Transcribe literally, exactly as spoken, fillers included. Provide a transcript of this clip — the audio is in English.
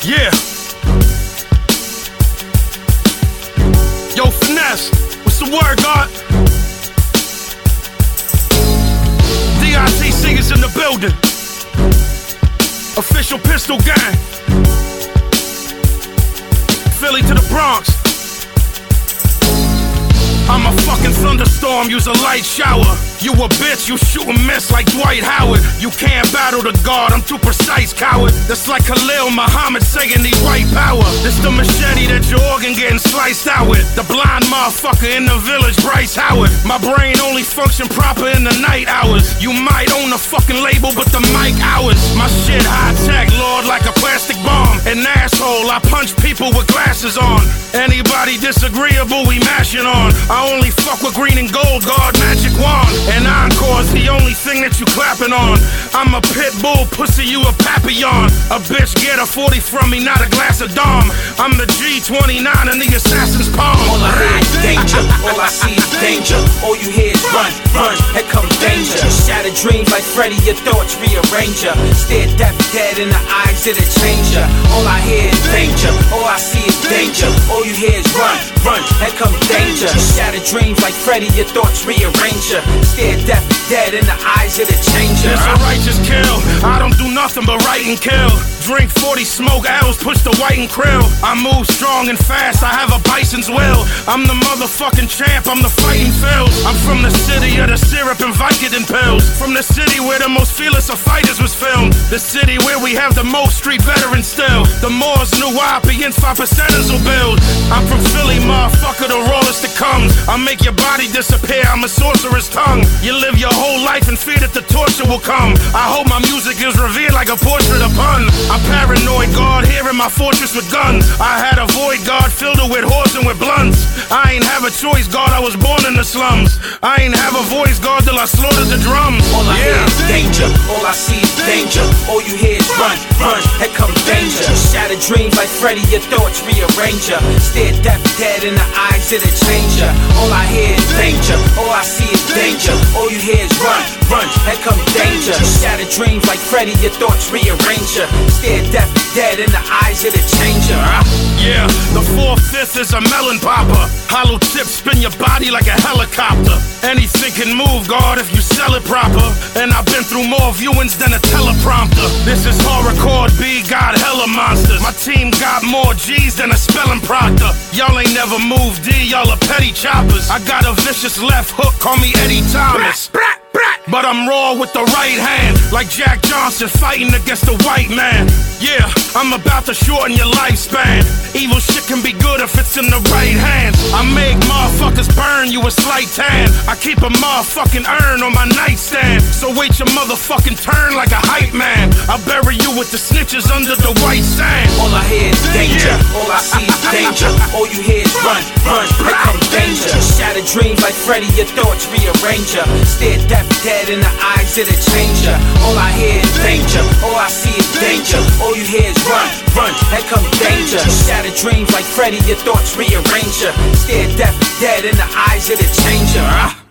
Yeah. Yo, Finesse, what's the word, God? D I T C is in the building. Official pistol gang. Philly to the Bronx. I'm a fucking thunderstorm, use a light shower. You a bitch, you shoot and miss like Dwight Howard. You can't battle the God, I'm too precise, coward. That's like Khalil Muhammad saying he white power. This the machete that your organ getting sliced out with. The blind motherfucker in the village, Bryce Howard. My brain only function proper in the night hours. You might own the fucking label, but the mic ours. My shit high tech, Lord, like a plastic bomb. An asshole, I punch people with glasses on. Anybody disagreeable, we mashing on. I only fuck with green and gold, God, magic wand. And encore's the only thing that you clapping on. I'm a pit bull, pussy, you a papillon. A bitch get a forty from me, not a glass of Dom. I'm the G twenty-nine in the assassin's palm. All I hear is danger, all I see is danger. All you hear is run, run, here comes danger. Shattered dreams like Freddy, your thoughts rearrange ya. Stare death dead in the eyes of the changer. All I hear is danger, all I see is danger. All you hear is run, run, here comes danger. Shattered dreams like Freddy, your thoughts rearrange ya. Stare death dead in the eyes of the changer. It's a righteous kill, I don't do nothing but write and kill. Drink forty smoke L's, push the white and krill. I move strong and fast, I have a bison's will. I'm the motherfucking champ, I'm the fighting Phil. I'm from the city of the syrup and Vicodin pills. From the city where the most fearless of fighters was filmed. The city where we have the most street veterans still. The Moors knew I against five percenters will build. I'm from Philly, motherfucker, the rawest that comes. I make your body disappear, I'm a sorcerer's tongue. You live your whole life in fear that the torture will come. I hope my music is revered like a portrait of pun. I'm paranoid, God, here in my fortress with guns. I had a void, God, filled it with whores and with blunts. I ain't have a choice, God, I was born in the slums. I ain't have a voice, God, till I slaughtered the drums. All I yeah. hear is danger, all I see is danger. All you hear is run, run, here comes danger. Shattered dreams like Freddy, your thoughts rearrange ya. Stare death dead in the eyes of the changer. All I hear is danger, all I see is danger. All you hear is run, run, here comes danger. Shattered dreams like Freddy, your thoughts rearrange ya. Stare death dead in the eyes of the changer. Huh? Yeah, the four-fifth is a melon popper. Hollow tips spin your body like a helicopter. Anything can move, God, if you sell it proper. And I've been through more viewings than a teleprompter. This is horrorcore, B, God, hella monsters. My team got more G's than a spelling proctor. Y'all ain't never moved D, y'all are petty choppers. I got a vicious left hook, call me Eddie Thomas. Brat, brat, brat. But I'm raw with the right hand, like Jack Johnson fighting against the white man. Yeah, I'm about to shorten your lifespan. Evil shit can be good if it's in the right hands. I make motherfuckers burn you a slight tan. I keep a motherfucking urn on my nightstand. So wait your motherfucking turn like a hype man. I'll bury you with the snitches under the white sand. All I hear is danger, all I see is danger. All you hear is run, run, here comes danger. Shattered dreams like Freddy, your thoughts rearrange ya. Stare death dead in the eyes of the changer. All I hear is danger, all I see is danger. All you hear is run, run, here comes danger. Shattered dreams like Freddy, your thoughts rearrange ya. Stare death dead in the eyes of the changer. Huh?